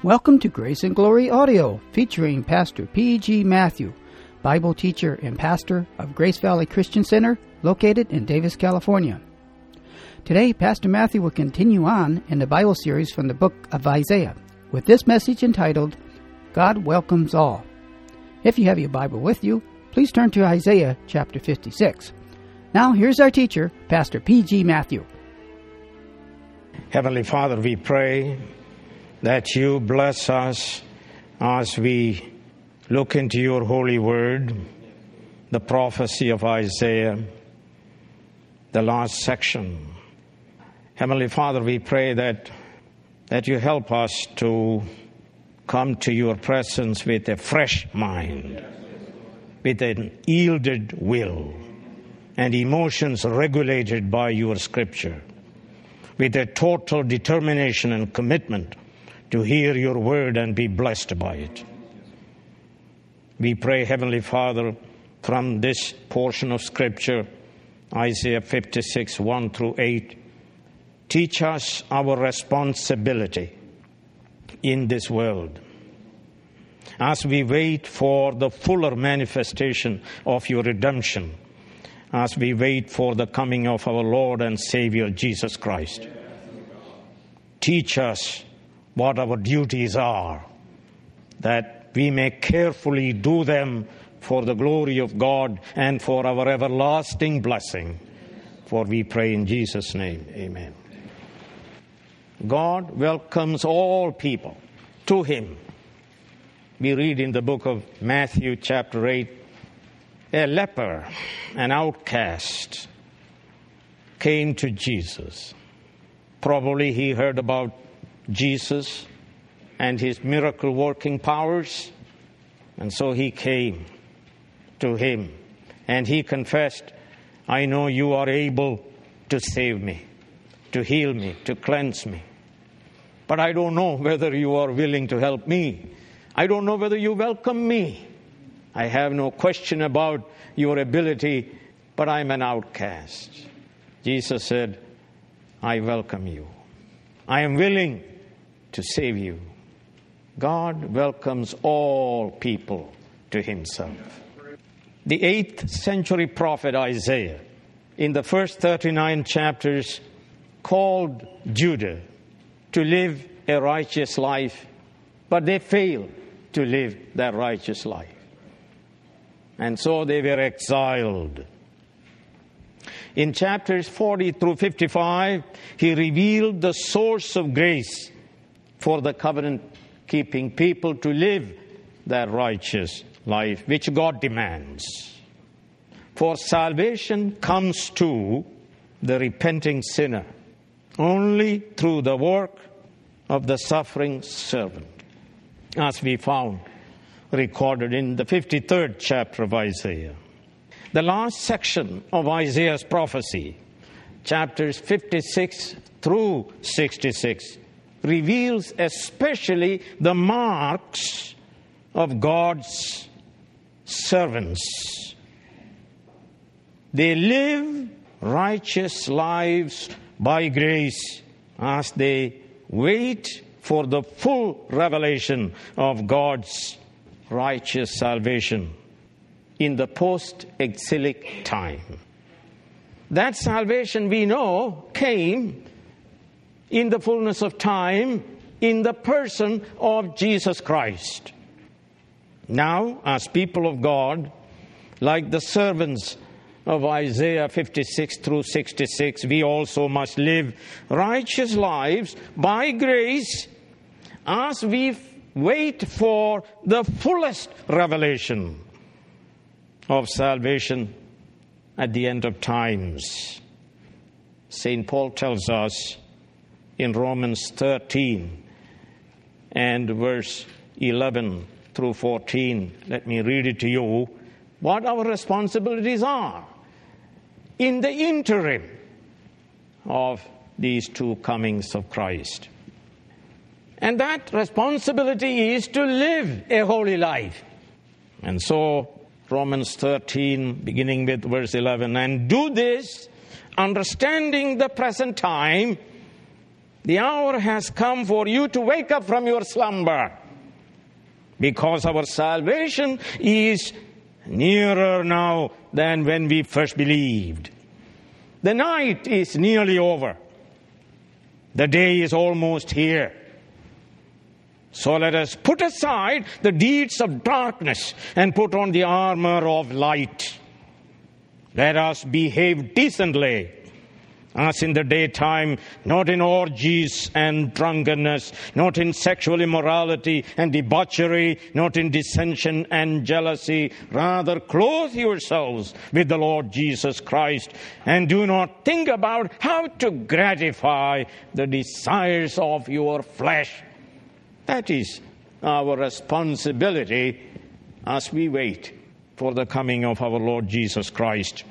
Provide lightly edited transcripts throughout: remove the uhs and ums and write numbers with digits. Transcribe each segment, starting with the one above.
Welcome to Grace and Glory Audio, featuring Pastor P.G. Matthew, Bible teacher and pastor of Grace Valley Christian Center, located in Davis, California. Today, Pastor Matthew will continue on in the Bible series from the book of Isaiah, with this message entitled, God Welcomes All. If you have your Bible with you, please turn to Isaiah chapter 56. Now, here's our teacher, Pastor P.G. Matthew. Heavenly Father, we pray that you bless us as we look into your holy word, the prophecy of Isaiah, the last section. Heavenly Father, we pray that you help us to come to your presence with a fresh mind, with an yielded will, and emotions regulated by your scripture, with a total determination and commitment to hear your word and be blessed by it. We pray, Heavenly Father, from this portion of Scripture, Isaiah 56, 1 through 8, teach us our responsibility in this world as we wait for the fuller manifestation of your redemption, as we wait for the coming of our Lord and Savior, Jesus Christ. Teach us what our duties are, that we may carefully do them for the glory of God and for our everlasting blessing. For we pray in Jesus' name, amen. God welcomes all people to Him. We read in the book of Matthew chapter 8, a leper, an outcast, came to Jesus. Probably he heard about Jesus and his miracle-working powers, and so he came to him, and he confessed, I know you are able to save me, to heal me, to cleanse me, but I don't know whether you are willing to help me. I don't know whether you welcome me. I have no question about your ability, but I'm an outcast. Jesus said, I welcome you. I am willing to save you. God welcomes all people to Himself. The 8th century prophet Isaiah, in the first 39 chapters, called Judah to live a righteous life, but they failed to live that righteous life. And so they were exiled. In chapters 40 through 55, he revealed the source of grace for the covenant-keeping people to live that righteous life, which God demands. For salvation comes to the repenting sinner only through the work of the suffering servant, as we found recorded in the 53rd chapter of Isaiah. The last section of Isaiah's prophecy, chapters 56 through 66, reveals especially the marks of God's servants. They live righteous lives by grace as they wait for the full revelation of God's righteous salvation in the post-exilic time. That salvation, we know, came in the fullness of time in the person of Jesus Christ. Now, as people of God, like the servants of Isaiah 56 through 66, we also must live righteous lives by grace as we wait for the fullest revelation of salvation at the end of times. St. Paul tells us in Romans 13 and verse 11 through 14, let me read it to you, what our responsibilities are in the interim of these two comings of Christ. And that responsibility is to live a holy life. And so, Romans 13, beginning with verse 11, and do this, understanding the present time, The hour has come for you to wake up from your slumber, because our salvation is nearer now than when we first believed. The night is nearly over. The day is almost here. So let us put aside the deeds of darkness and put on the armor of light. Let us behave decently, as in the daytime, not in orgies and drunkenness, not in sexual immorality and debauchery, not in dissension and jealousy. Rather, clothe yourselves with the Lord Jesus Christ, and do not think about how to gratify the desires of your flesh. That is our responsibility as we wait for the coming of our Lord Jesus Christ.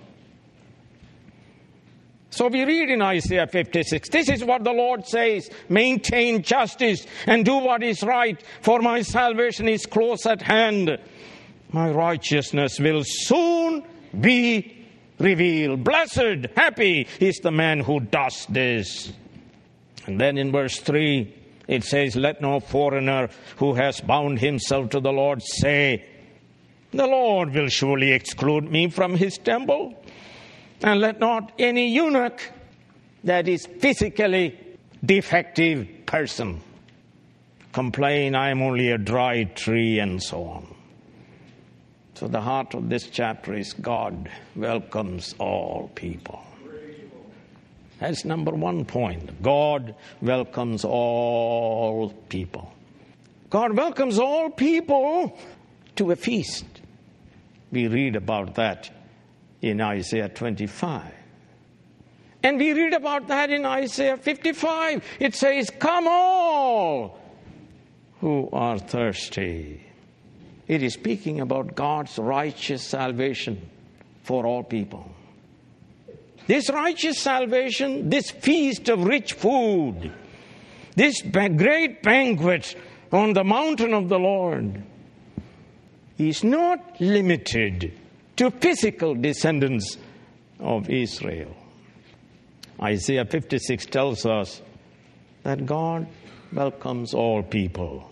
So we read in Isaiah 56, this is what the Lord says: maintain justice and do what is right, for my salvation is close at hand. My righteousness will soon be revealed. Blessed, happy is the man who does this. And then in verse 3, it says, let no foreigner who has bound himself to the Lord say, the Lord will surely exclude me from his temple. And let not any eunuch, that is physically defective person, complain, I am only a dry tree, and so on. So the heart of this chapter is God welcomes all people. That's number one point. God welcomes all people. God welcomes all people to a feast. We read about that in Isaiah 25. And we read about that in Isaiah 55. It says, come all who are thirsty. It is speaking about God's righteous salvation for all people. This righteous salvation, this feast of rich food, this great banquet on the mountain of the Lord is not limited to physical descendants of Israel. Isaiah 56 tells us that God welcomes all people.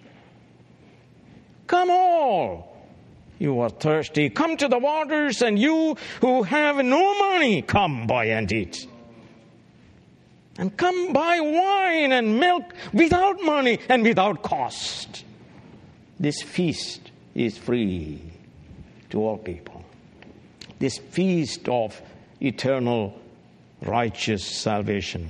Come all, you are thirsty. Come to the waters, and you who have no money, come buy and eat. And come buy wine and milk without money and without cost. This feast is free to all people. This feast of eternal righteous salvation.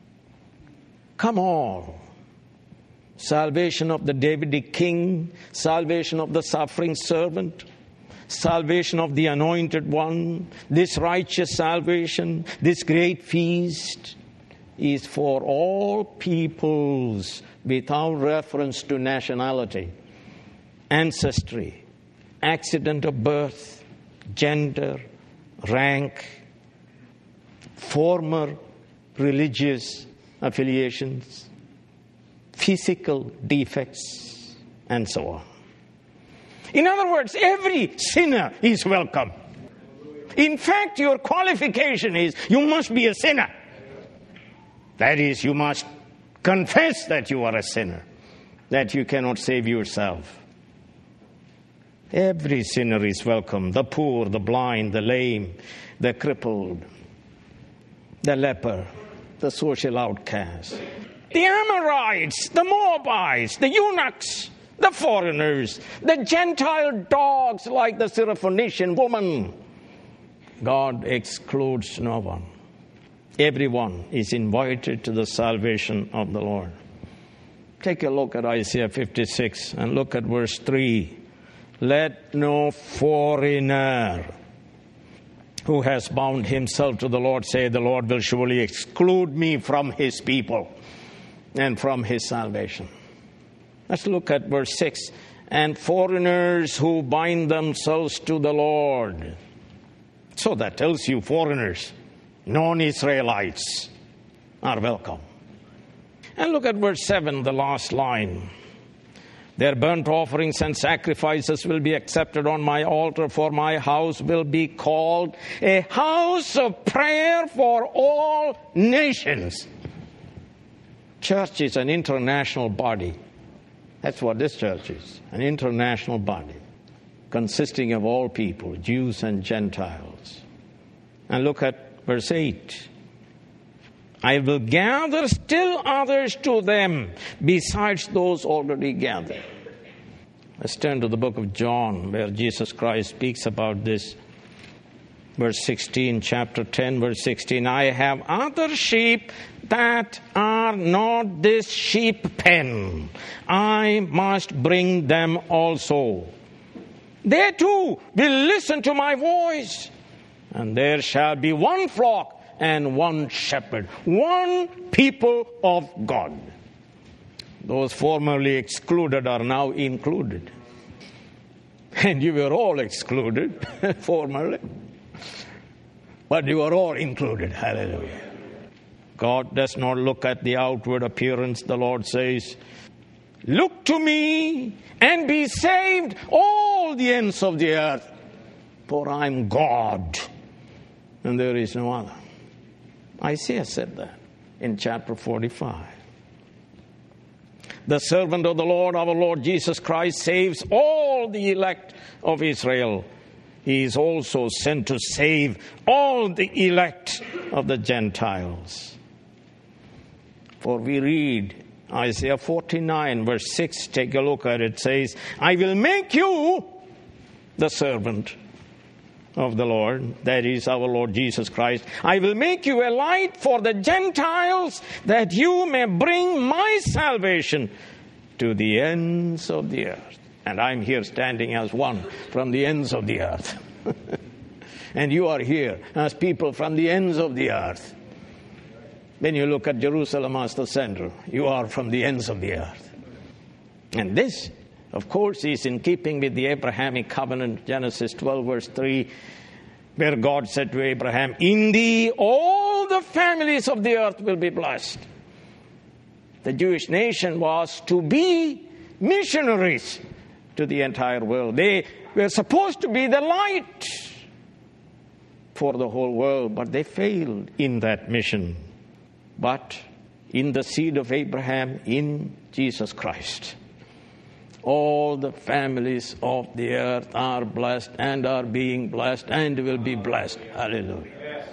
Come all. Salvation of the Davidic king, salvation of the suffering servant, salvation of the anointed one. This righteous salvation, this great feast is for all peoples without reference to nationality, ancestry, accident of birth, gender, rank, former religious affiliations, physical defects, and so on. In other words, every sinner is welcome. In fact, your qualification is you must be a sinner. That is, you must confess that you are a sinner, that you cannot save yourself. Every sinner is welcome. The poor, the blind, the lame, the crippled, the leper, the social outcast, the Amorites, the Moabites, the eunuchs, the foreigners, the Gentile dogs like the Syrophoenician woman. God excludes no one. Everyone is invited to the salvation of the Lord. Take a look at Isaiah 56 and look at verse 3. Let no foreigner who has bound himself to the Lord say, the Lord will surely exclude me from his people and from his salvation. Let's look at verse 6. And foreigners who bind themselves to the Lord. So that tells you foreigners, non-Israelites are welcome. And look at verse 7, the last line. Their burnt offerings and sacrifices will be accepted on my altar, for my house will be called a house of prayer for all nations. Church is an international body. That's what this church is, an international body consisting of all people, Jews and Gentiles. And look at verse 8. I will gather still others to them besides those already gathered. Let's turn to the book of John, where Jesus Christ speaks about this. Verse 16, chapter 10, verse 16. I have other sheep that are not this sheep pen. I must bring them also. They too will listen to my voice. And there shall be one flock and one shepherd, one people of God. Those formerly excluded are now included. And you were all excluded formerly. But you are all included. Hallelujah. God does not look at the outward appearance. The Lord says, look to me and be saved, all the ends of the earth. For I am God, and there is no other. Isaiah said that in chapter 45. The servant of the Lord, our Lord Jesus Christ, saves all the elect of Israel. He is also sent to save all the elect of the Gentiles. For we read Isaiah 49, verse 6, take a look at it. It says, I will make you the servant of the Lord, that is our Lord Jesus Christ. I will make you a light for the Gentiles, that you may bring my salvation to the ends of the earth. And I'm here standing as one from the ends of the earth. And you are here as people from the ends of the earth. When you look at Jerusalem as the center, you are from the ends of the earth. And this, of course, is in keeping with the Abrahamic covenant, Genesis 12, verse 3, where God said to Abraham, in thee all the families of the earth will be blessed. The Jewish nation was to be missionaries to the entire world. They were supposed to be the light for the whole world, but they failed in that mission. But in the seed of Abraham, in Jesus Christ, all the families of the earth are blessed and are being blessed and will be blessed. Hallelujah.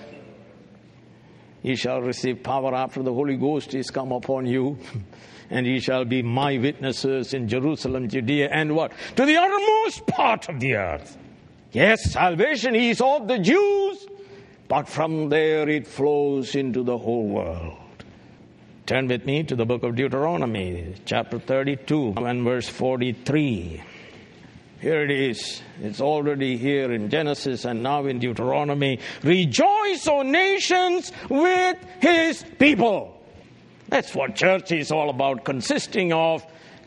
Ye shall receive power after the Holy Ghost is come upon you, and ye shall be my witnesses in Jerusalem, Judea, and what? To the uttermost part of the earth. Yes, salvation is of the Jews, but from there it flows into the whole world. Turn with me to the book of Deuteronomy, chapter 32 and verse 43. Here it is. It's already here in Genesis and now in Deuteronomy. Rejoice, O nations, with his people. That's what church is all about, consisting of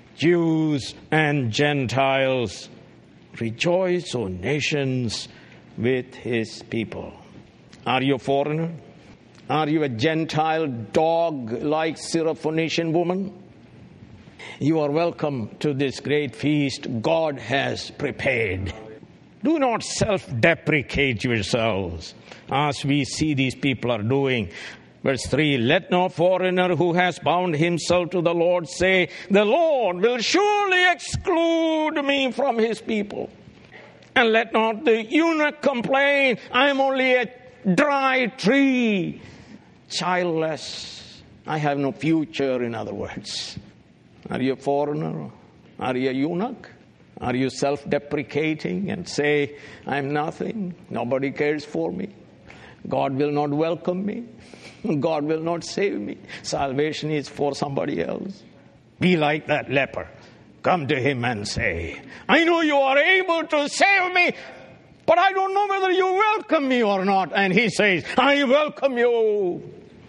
Jews and Gentiles. Rejoice, O nations, with his people. Are you a foreigner? Are you a Gentile dog-like Syrophoenician woman? You are welcome to this great feast God has prepared. Do not self-deprecate yourselves, as we see these people are doing. Verse 3, let no foreigner who has bound himself to the Lord say, the Lord will surely exclude me from his people. And let not the eunuch complain, I am only a dry tree, childless. I have no future, in other words. Are you a foreigner? Are you a eunuch? Are you self-deprecating and say, I'm nothing, nobody cares for me, God will not welcome me, God will not save me, salvation is for somebody else? Be like that leper. Come to him and say, I know you are able to save me, but I don't know whether you welcome me or not. And he says, I welcome you.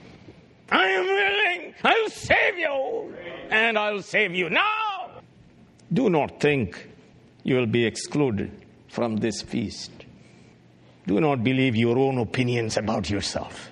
I am willing. I'll save you. And I'll save you now. Do not think you will be excluded from this feast. Do not believe your own opinions about yourself.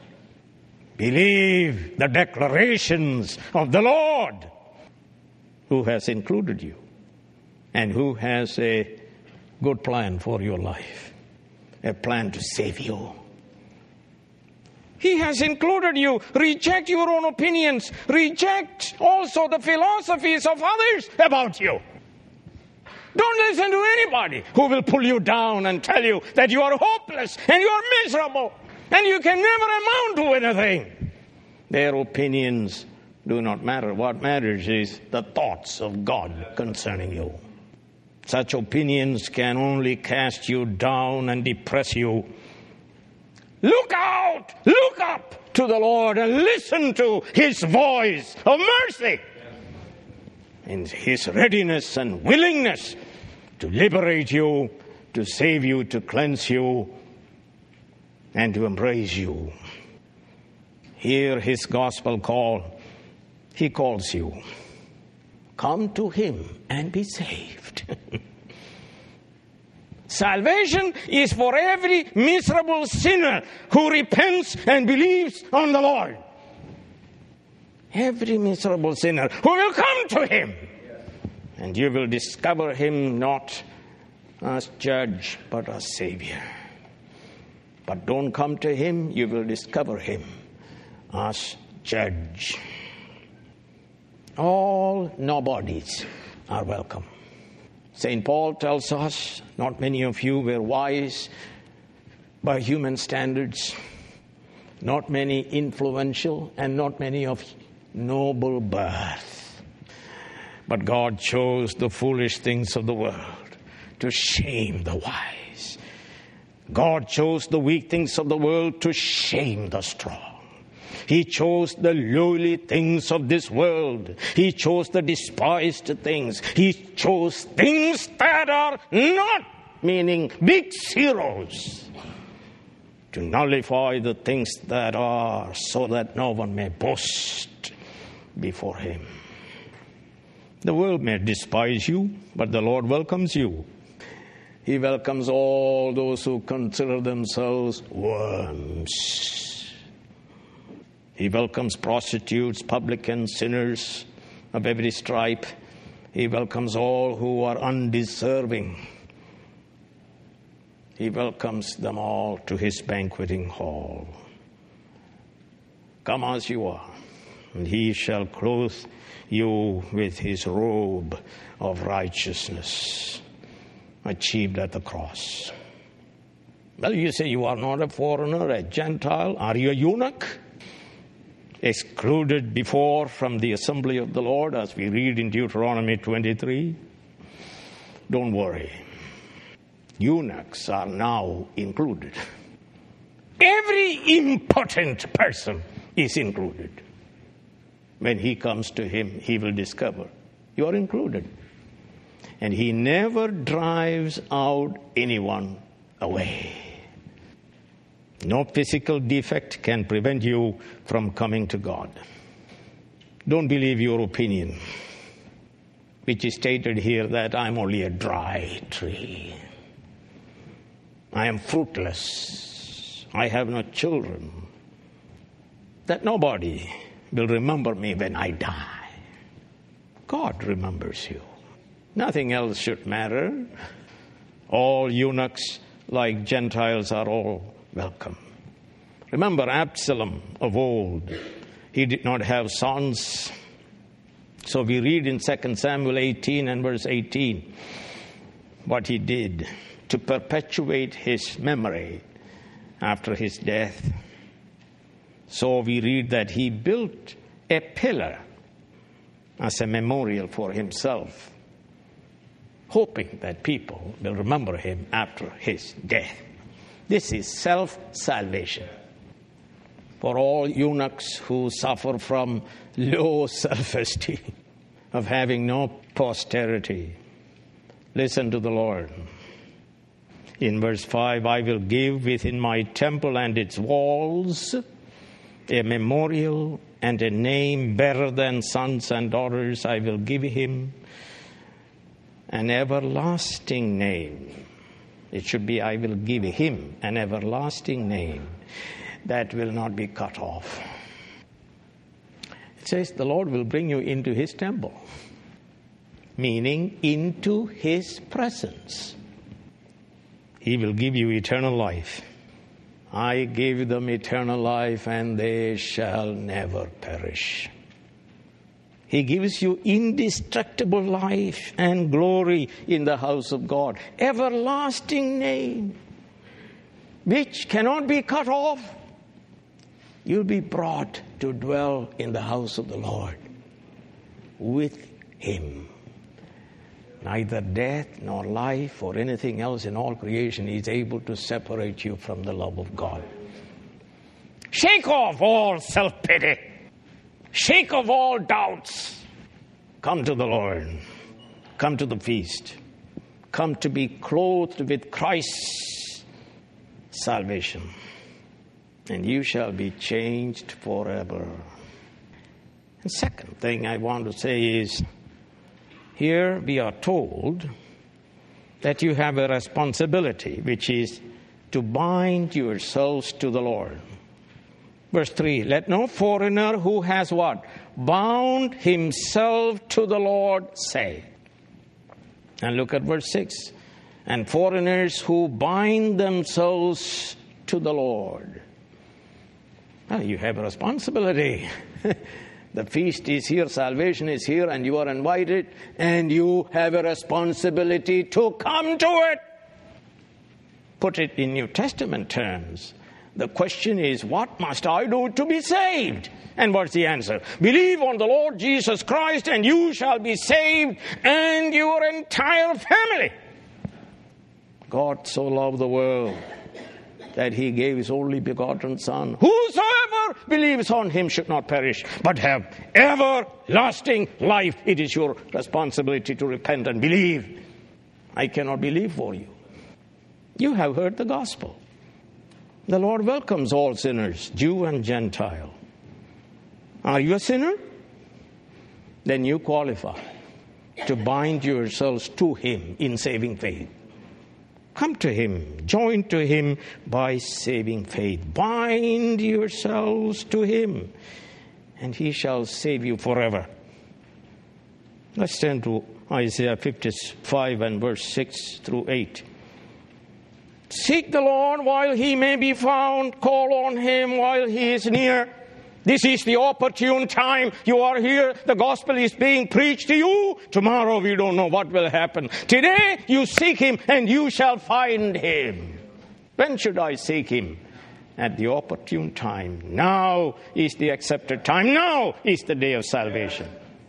Believe the declarations of the Lord, who has included you and who has a good plan for your life, a plan to save you. He has included you. Reject your own opinions. Reject also the philosophies of others about you. Don't listen to anybody who will pull you down and tell you that you are hopeless and you are miserable and you can never amount to anything. Their opinions do not matter. What matters is the thoughts of God concerning you. Such opinions can only cast you down and depress you. Look out! Look up to the Lord and listen to His voice of mercy. In His readiness and willingness to liberate you, to save you, to cleanse you, and to embrace you. Hear His gospel call. He calls you. Come to Him and be saved. Salvation is for every miserable sinner who repents and believes on the Lord. Every miserable sinner who will come to Him. And you will discover Him not as judge, but as Savior. But don't come to Him, you will discover Him as judge. All nobodies are welcome. St. Paul tells us, not many of you were wise by human standards, not many influential, and not many of noble birth. But God chose the foolish things of the world to shame the wise. God chose the weak things of the world to shame the strong. He chose the lowly things of this world. He chose the despised things. He chose things that are not, meaning big zeros, to nullify the things that are, so that no one may boast before Him. The world may despise you, but the Lord welcomes you. He welcomes all those who consider themselves worms. He welcomes prostitutes, publicans, sinners of every stripe. He welcomes all who are undeserving. He welcomes them all to His banqueting hall. Come as you are, and He shall clothe you with His robe of righteousness, achieved at the cross. Well, you say you are not a foreigner, a Gentile. Are you a eunuch? Excluded before from the assembly of the Lord, as we read in Deuteronomy 23. Don't worry. Eunuchs are now included. Every impotent person is included. When He comes to Him, He will discover you are included. And He never drives out anyone away. No physical defect can prevent you from coming to God. Don't believe your opinion, which is stated here that I'm only a dry tree. I am fruitless. I have no children. That nobody will remember me when I die. God remembers you. Nothing else should matter. All eunuchs, like Gentiles, are all welcome. Remember Absalom of old. He did not have sons. So we read in 2 Samuel 18 and verse 18 what he did to perpetuate his memory after his death. So we read that he built a pillar as a memorial for himself, hoping that people will remember him after his death. This is self-salvation. For all eunuchs who suffer from low self-esteem, of having no posterity, listen to the Lord. In verse 5, I will give within my temple and its walls a memorial and a name better than sons and daughters. I will give him an everlasting name. It should be, I will give him an everlasting name that will not be cut off. It says the Lord will bring you into His temple, meaning into His presence. He will give you eternal life. I give them eternal life, and they shall never perish. He gives you indestructible life and glory in the house of God. Everlasting name, which cannot be cut off. You'll be brought to dwell in the house of the Lord with Him. Neither death nor life or anything else in all creation is able to separate you from the love of God. Shake off all self-pity. Shake off all doubts. Come to the Lord. Come to the feast. Come to be clothed with Christ's salvation. And you shall be changed forever. The second thing I want to say is, here we are told that you have a responsibility, which is to bind yourselves to the Lord. Verse 3, let no foreigner who has what? Bound himself to the Lord say. And look at verse 6. And foreigners who bind themselves to the Lord. Well, you have a responsibility. The feast is here, salvation is here, and you are invited, and you have a responsibility to come to it. Put it in New Testament terms. The question is, what must I do to be saved? And what's the answer? Believe on the Lord Jesus Christ, and you shall be saved, and your entire family. God so loved the world that He gave His only begotten Son. Whosoever believes on Him should not perish, but have everlasting life. It is your responsibility to repent and believe. I cannot believe for you. You have heard the gospel. The Lord welcomes all sinners, Jew and Gentile. Are you a sinner? Then you qualify to bind yourselves to Him in saving faith. Come to Him, join to Him by saving faith. Bind yourselves to Him, and He shall save you forever. Let's turn to Isaiah 55 and verse 6 through 8. Seek the Lord while He may be found. Call on Him while He is near. This is the opportune time. You are here. The gospel is being preached to you. Tomorrow we don't know what will happen. Today you seek Him and you shall find Him. When should I seek Him? At the opportune time. Now is the accepted time. Now is the day of salvation.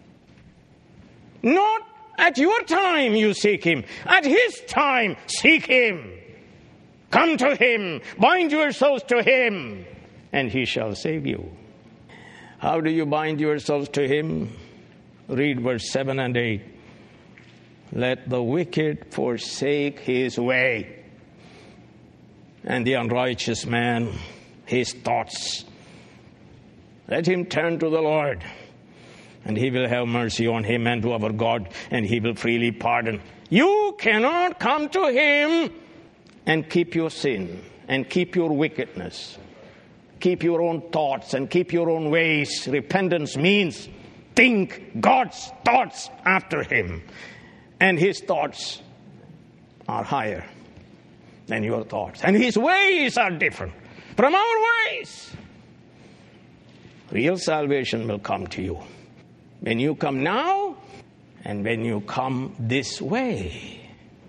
Not at your time you seek Him. At His time seek Him. Come to Him. Bind yourselves to Him, and He shall save you. How do you bind yourselves to Him? Read verse 7 and 8. Let the wicked forsake his way, and the unrighteous man his thoughts. Let him turn to the Lord, and He will have mercy on him, and to our God, and He will freely pardon. You cannot come to Him and keep your sin, and keep your wickedness. Keep your own thoughts and keep your own ways. Repentance means think God's thoughts after Him. And His thoughts are higher than your thoughts. And His ways are different from our ways. Real salvation will come to you when you come now and when you come this way.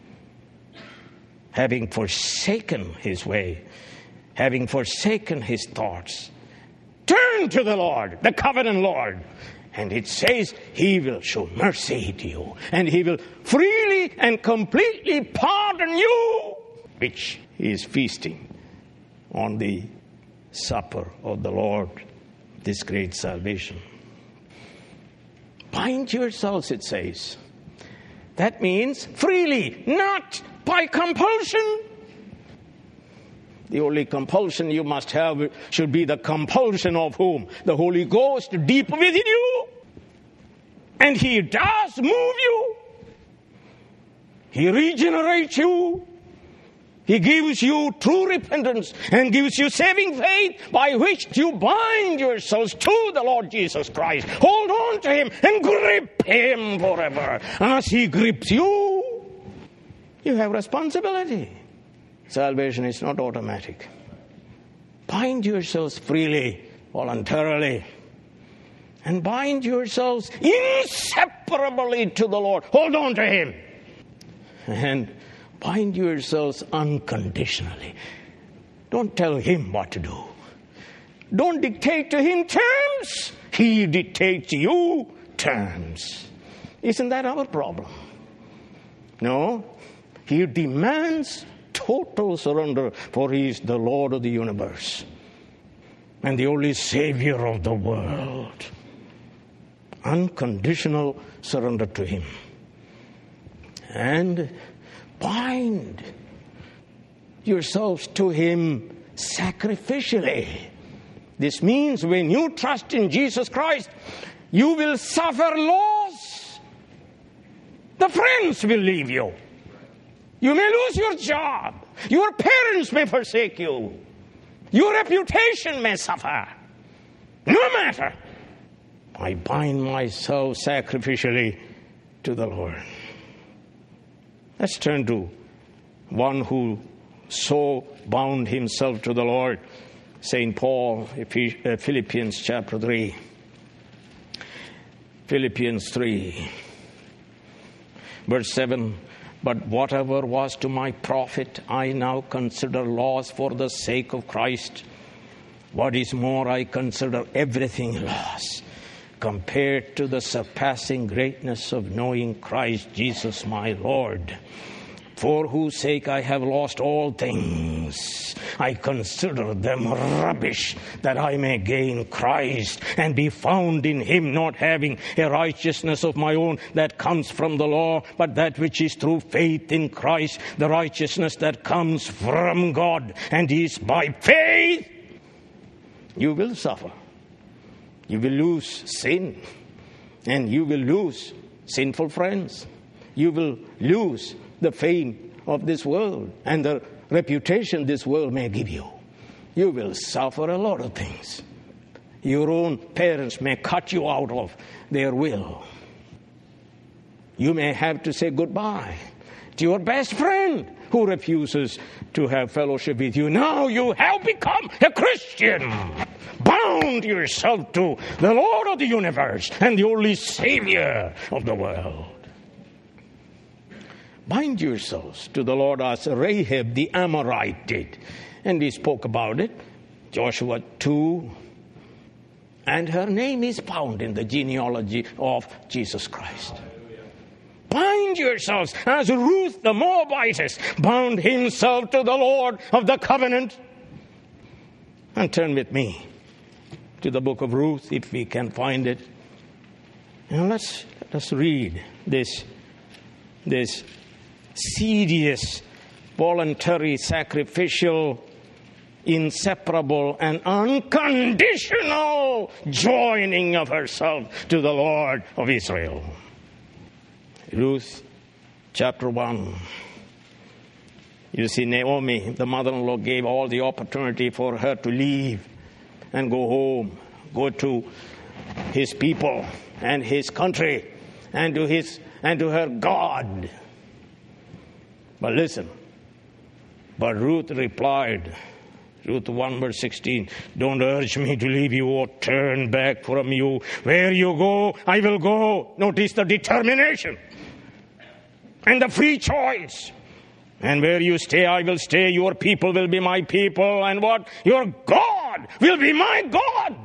Having forsaken His way, having forsaken His thoughts, turn to the Lord, the covenant Lord. And it says He will show mercy to you, and He will freely and completely pardon you, which He is feasting on the supper of the Lord, this great salvation. Bind yourselves, it says. That means freely, not by compulsion. The only compulsion you must have should be the compulsion of whom? The Holy Ghost deep within you. And He does move you. He regenerates you. He gives you true repentance and gives you saving faith by which you bind yourselves to the Lord Jesus Christ. Hold on to Him and grip Him forever. As He grips you, you have responsibility. Salvation is not automatic. Bind yourselves freely, voluntarily, and bind yourselves inseparably to the Lord. Hold on to Him. And bind yourselves unconditionally. Don't tell Him what to do. Don't dictate to Him terms. He dictates to you terms. Isn't that our problem? No. He demands total surrender, for He is the Lord of the universe and the only Savior of the world. Unconditional surrender to Him. And bind yourselves to Him sacrificially. This means when you trust in Jesus Christ, you will suffer loss. The friends will leave you. You may lose your job. Your parents may forsake you. Your reputation may suffer. No matter. I bind myself sacrificially to the Lord. Let's turn to one who so bound himself to the Lord. St. Paul, Philippians chapter 3. Philippians 3, verse 7. But whatever was to my profit, I now consider loss for the sake of Christ. What is more, I consider everything loss, compared to the surpassing greatness of knowing Christ Jesus my Lord, for whose sake I have lost all things. I consider them rubbish, that I may gain Christ and be found in Him, not having a righteousness of my own that comes from the law, but that which is through faith in Christ, the righteousness that comes from God and is by faith. You will suffer. You will lose sin, and you will lose sinful friends. You will lose the fame of this world and the reputation this world may give you. You will suffer a lot of things. Your own parents may cut you out of their will. You may have to say goodbye to your best friend who refuses to have fellowship with you. Now you have become a Christian. Bound yourself to the Lord of the universe and the only Savior of the world. Bind yourselves to the Lord as Rahab the Amorite did. And we spoke about it, Joshua 2. And her name is found in the genealogy of Jesus Christ. Bind yourselves as Ruth the Moabitess bound himself to the Lord of the covenant. And turn with me to the book of Ruth, if we can find it. And let's read this serious, voluntary, sacrificial, inseparable, and unconditional joining of herself to the Lord of Israel. Ruth chapter 1. You see, Naomi, the mother-in-law, gave all the opportunity for her to leave and go home, go to his people and his country and to her God. But listen, but Ruth replied, Ruth 1 verse 16, don't urge me to leave you or turn back from you. Where you go, I will go. Notice the determination and the free choice. And where you stay, I will stay. Your people will be my people. And what? Your God will be my God.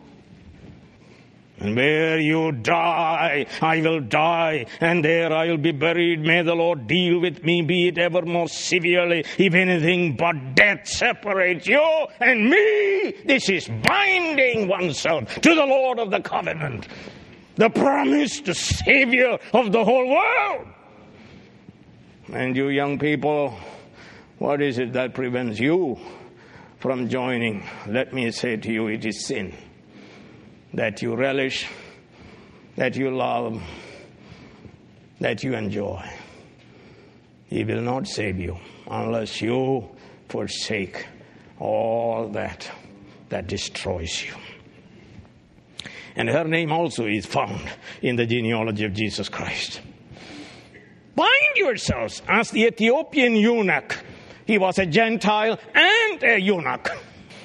And where you die, I will die, and there I will be buried. May the Lord deal with me, be it ever more severely, if anything but death separates you and me. This is binding oneself to the Lord of the covenant, the promised Savior of the whole world. And you young people, what is it that prevents you from joining? Let me say to you, it is sin that you relish, that you love, that you enjoy. He will not save you unless you forsake all that destroys you. And her name also is found in the genealogy of Jesus Christ. Bind yourselves as the Ethiopian eunuch. He was a Gentile and a eunuch.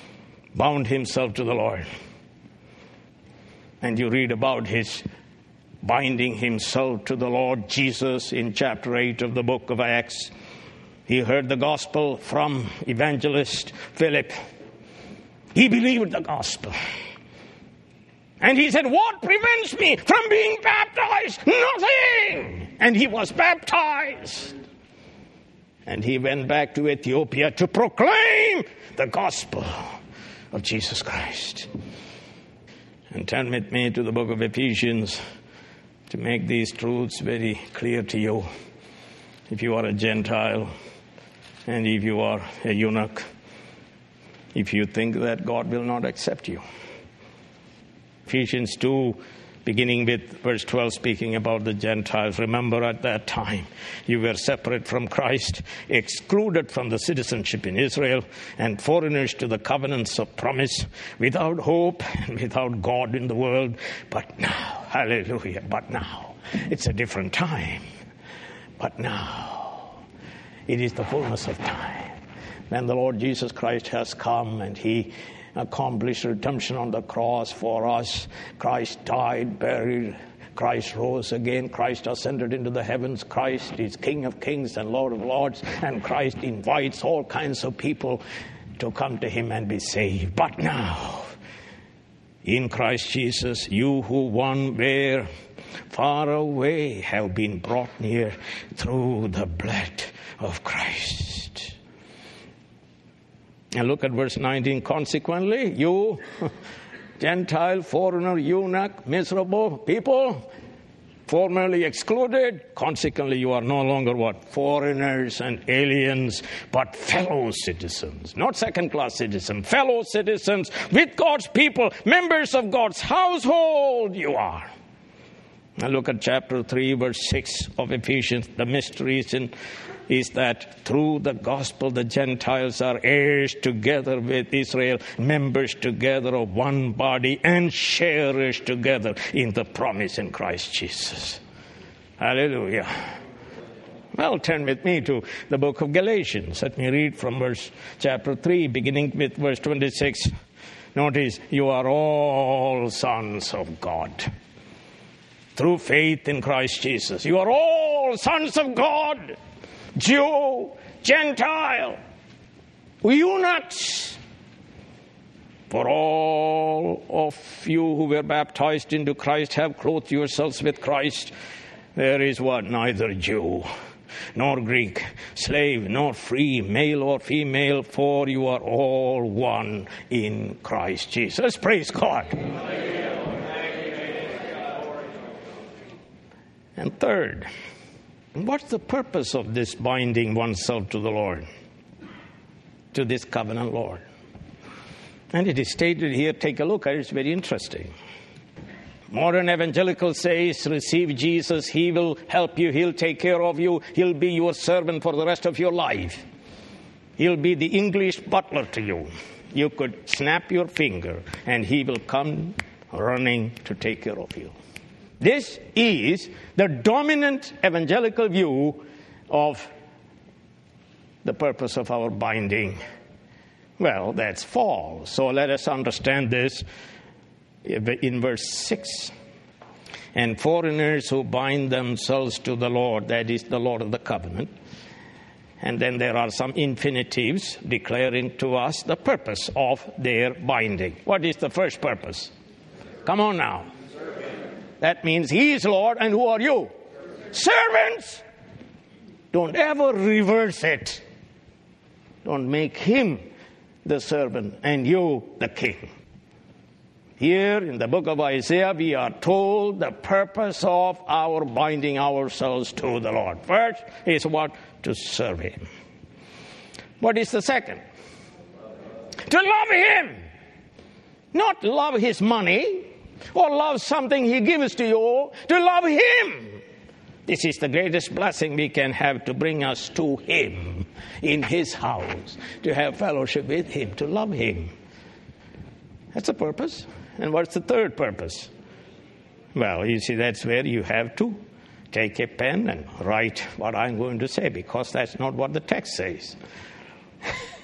bound himself to the Lord. And you read about his binding himself to the Lord Jesus in chapter 8 of the book of Acts. He heard the gospel from evangelist Philip. He believed the gospel. And he said, what prevents me from being baptized? Nothing! And he was baptized. And he went back to Ethiopia to proclaim the gospel of Jesus Christ. And turn with me to the book of Ephesians to make these truths very clear to you. If you are a Gentile and if you are a eunuch, if you think that God will not accept you. Ephesians 2, beginning with verse 12, speaking about the Gentiles. Remember, at that time, you were separate from Christ, excluded from the citizenship in Israel, and foreigners to the covenants of promise, without hope and without God in the world. But now, hallelujah, but now, it's a different time. But now, it is the fullness of time. When the Lord Jesus Christ has come and he accomplished redemption on the cross for us. Christ died, buried. Christ rose again. Christ ascended into the heavens. Christ is King of kings and Lord of lords. And Christ invites all kinds of people to come to him and be saved. But now, in Christ Jesus, you who one were far away have been brought near through the blood of Christ. And look at verse 19. Consequently, you, Gentile, foreigner, eunuch, miserable people, formerly excluded, consequently you are no longer what? Foreigners and aliens, but fellow citizens. Not second-class citizens, fellow citizens with God's people, members of God's household you are. Now look at chapter 3, verse 6 of Ephesians. The mystery is that through the gospel the Gentiles are heirs together with Israel, members together of one body, and sharers together in the promise in Christ Jesus. Hallelujah. Well, turn with me to the book of Galatians. Let me read from chapter 3, beginning with verse 26. Notice, you are all sons of God through faith in Christ Jesus. You are all sons of God. Jew, Gentile, eunuchs. For all of you who were baptized into Christ have clothed yourselves with Christ. There is what? Neither Jew, nor Greek, slave, nor free, male or female, for you are all one in Christ Jesus. Praise God. And third, what's the purpose of this binding oneself to the Lord, to this covenant Lord? And it is stated here, take a look at it, it's very interesting. Modern evangelical says, receive Jesus, he will help you, he'll take care of you, he'll be your servant for the rest of your life. He'll be the English butler to you. You could snap your finger and he will come running to take care of you. This is the dominant evangelical view of the purpose of our binding. Well, that's false. So let us understand this in verse 6. And foreigners who bind themselves to the Lord, that is the Lord of the covenant. And then there are some infinitives declaring to us the purpose of their binding. What is the first purpose? Come on now. That means he is Lord, and who are you? Servants! Don't ever reverse it. Don't make him the servant and you the king. Here in the book of Isaiah, we are told the purpose of our binding ourselves to the Lord. First is what? To serve him. What is the second? To love him. Not love his money, or love something he gives to you, to love him. This is the greatest blessing we can have, to bring us to him in his house, to have fellowship with him, to love him. That's the purpose. And what's the third purpose? Well, you see, that's where you have to take a pen and write what I'm going to say, because that's not what the text says.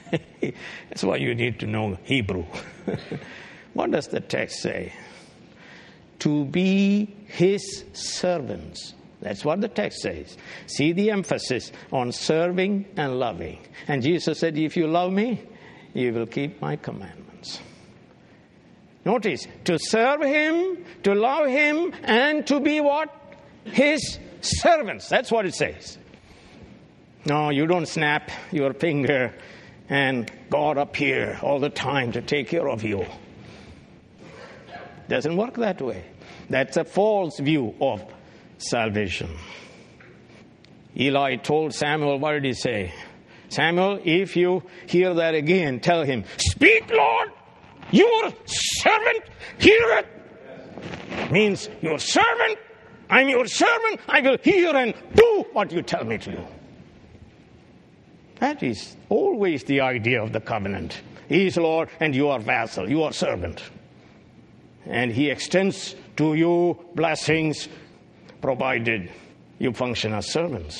That's why you need to know Hebrew. What does the text say? To be his servants. That's what the text says. See the emphasis on serving and loving. And Jesus said, if you love me, you will keep my commandments. Notice, to serve him, to love him, and to be what? His servants. That's what it says. No, you don't snap your finger and God appear all the time to take care of you. Doesn't work that way. That's a false view of salvation. Eli told Samuel, what did he say? Samuel, if you hear that again, tell him, speak, Lord, your servant heareth. Means your servant, I'm your servant, I will hear and do what you tell me to do. That is always the idea of the covenant. He is Lord and you are vassal, you are servant. And he extends to you blessings provided you function as servants.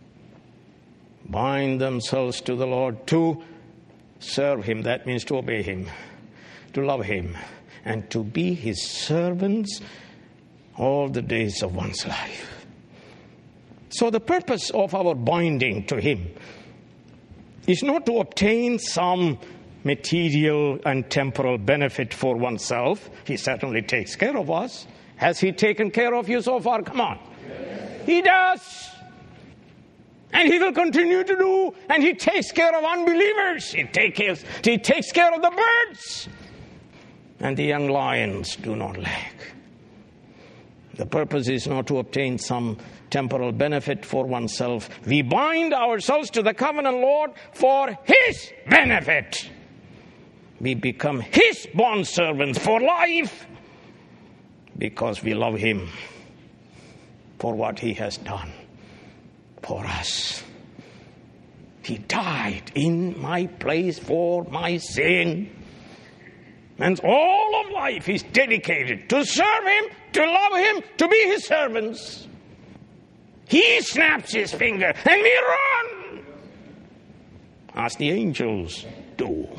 Bind themselves to the Lord to serve him. That means to obey him, to love him, and to be his servants all the days of one's life. So the purpose of our binding to him is not to obtain some material and temporal benefit for oneself. He certainly takes care of us. Has he taken care of you so far? Come on. Yes. He does. And he will continue to do. And he takes care of unbelievers. He takes care of the birds. And the young lions do not lack. The purpose is not to obtain some temporal benefit for oneself. We bind ourselves to the covenant Lord for his benefit. We become his bondservants for life because we love him for what he has done for us. He died in my place for my sin. And all of life is dedicated to serve him, to love him, to be his servants. He snaps his finger and we run as the angels do.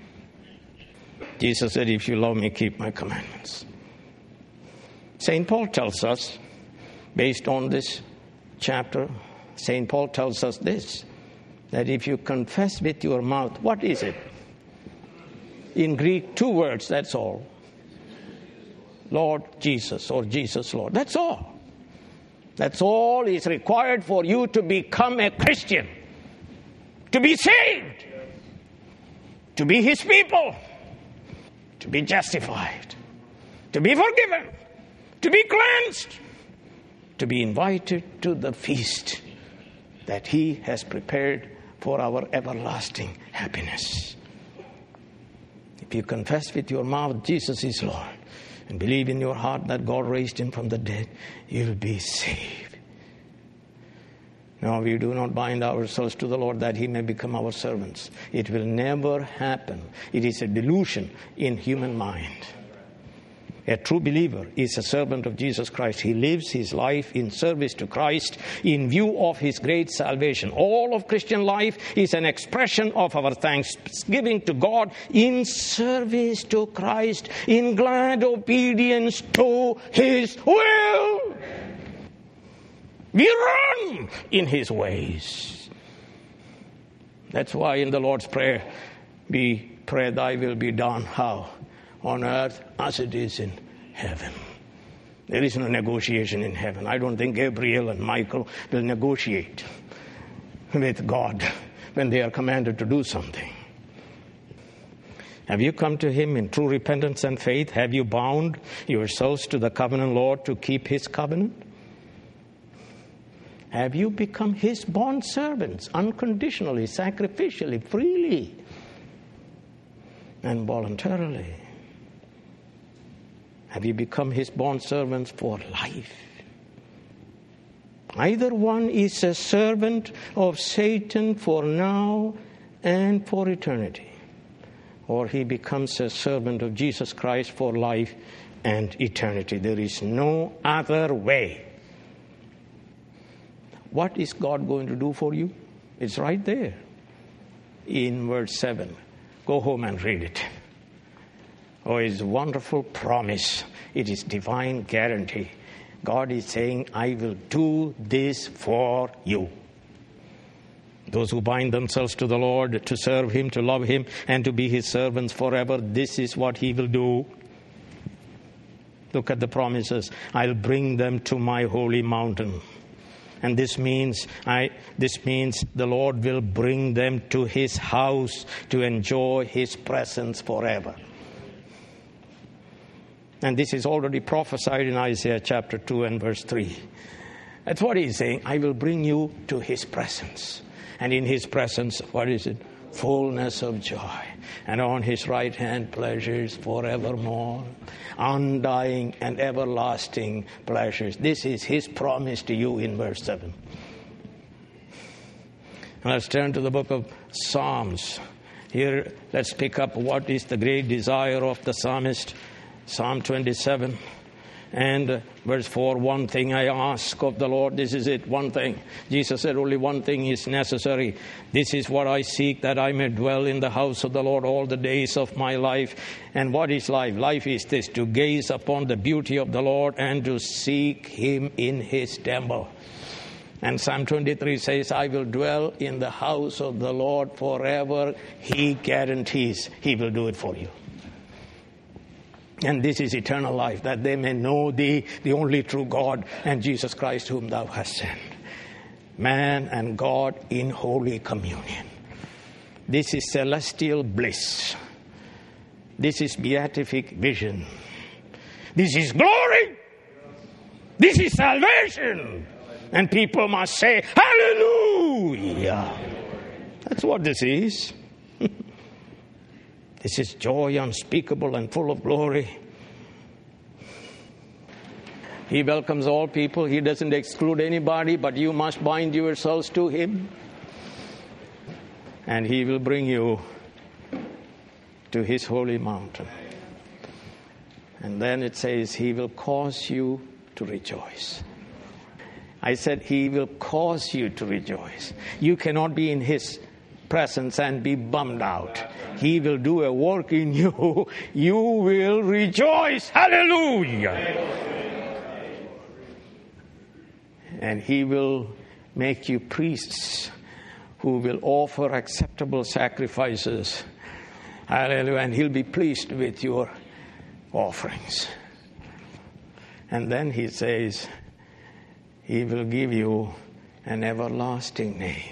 Jesus said, if you love me, keep my commandments. St. Paul tells us, based on this chapter, St. Paul tells us this, that if you confess with your mouth, what is it? In Greek, 2 words, that's all. Lord Jesus, or Jesus Lord. That's all. That's all is required for you to become a Christian. To be saved. To be his people. To be justified. To be forgiven. To be cleansed. To be invited to the feast that he has prepared for our everlasting happiness. If you confess with your mouth Jesus is Lord and believe in your heart that God raised him from the dead, you'll be saved. No, we do not bind ourselves to the Lord that he may become our servants. It will never happen. It is a delusion in human mind. A true believer is a servant of Jesus Christ. He lives his life in service to Christ in view of his great salvation. All of Christian life is an expression of our thanksgiving to God in service to Christ, in glad obedience to his will. We run in his ways. That's why in the Lord's Prayer we pray, thy will be done. How? On earth as it is in heaven. There is no negotiation in heaven. I don't think Gabriel and Michael will negotiate with God when they are commanded to do something. Have you come to him in true repentance and faith? Have you bound yourselves to the covenant Lord to keep his covenant? Have you become his bond servants unconditionally, sacrificially, freely, and voluntarily? Have you become his bond servants for life? Either one is a servant of Satan for now and for eternity, or he becomes a servant of Jesus Christ for life and eternity. There is no other way. What is God going to do for you? It's right there. in verse 7. Go home and read it. Oh, it's a wonderful promise. It is divine guarantee. God is saying, I will do this for you. Those who bind themselves to the Lord, to serve Him, to love Him, and to be His servants forever, this is what He will do. Look at the promises. I'll bring them to my holy mountain. And this means the Lord will bring them to His house to enjoy His presence forever. And this is already prophesied in Isaiah chapter 2 and verse 3. That's what He's saying. I will bring you to His presence. And in His presence, what is it? Fullness of joy. And on His right hand, pleasures forevermore. Undying and everlasting pleasures. This is His promise to you in verse 7. Now let's turn to the book of Psalms. Here, let's pick up what is the great desire of the psalmist. Psalm 27 and verse 4, one thing I ask of the Lord, this is it, one thing. Jesus said only one thing is necessary. This is what I seek, that I may dwell in the house of the Lord all the days of my life. And what is life? Life is this, to gaze upon the beauty of the Lord and to seek Him in His temple. And Psalm 23 says, I will dwell in the house of the Lord forever. He guarantees He will do it for you. And this is eternal life, that they may know Thee, the only true God, and Jesus Christ whom Thou hast sent. Man and God in holy communion. This is celestial bliss. This is beatific vision. This is glory. This is salvation. And people must say, hallelujah. That's what this is. This is joy unspeakable and full of glory. He welcomes all people. He doesn't exclude anybody, but you must bind yourselves to Him. And He will bring you to His holy mountain. And then it says, He will cause you to rejoice. I said, He will cause you to rejoice. You cannot be in His presence and be bummed out. He will do a work in you. You will rejoice. Hallelujah. And He will make you priests who will offer acceptable sacrifices. Hallelujah. And He'll be pleased with your offerings. And then He says, He will give you an everlasting name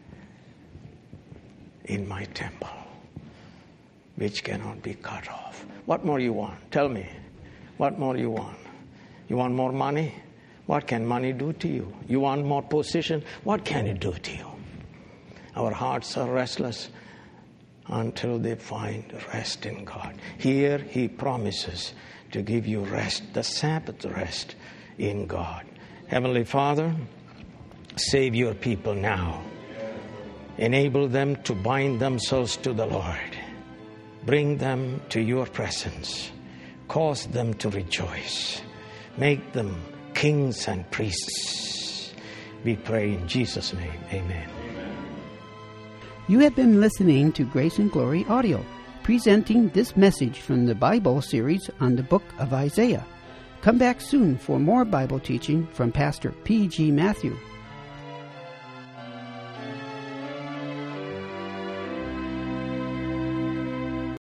in my temple, which cannot be cut off. What more you want? Tell me. What more you want? You want more money? What can money do to you? You want more position? What can it do to you? Our hearts are restless until they find rest in God. Here He promises to give you rest, the Sabbath rest in God. Heavenly Father, save your people now. Enable them to bind themselves to the Lord. Bring them to your presence. Cause them to rejoice. Make them kings and priests. We pray in Jesus' name. Amen. You have been listening to Grace and Glory Audio, presenting this message from the Bible series on the book of Isaiah. Come back soon for more Bible teaching from Pastor P.G. Matthew.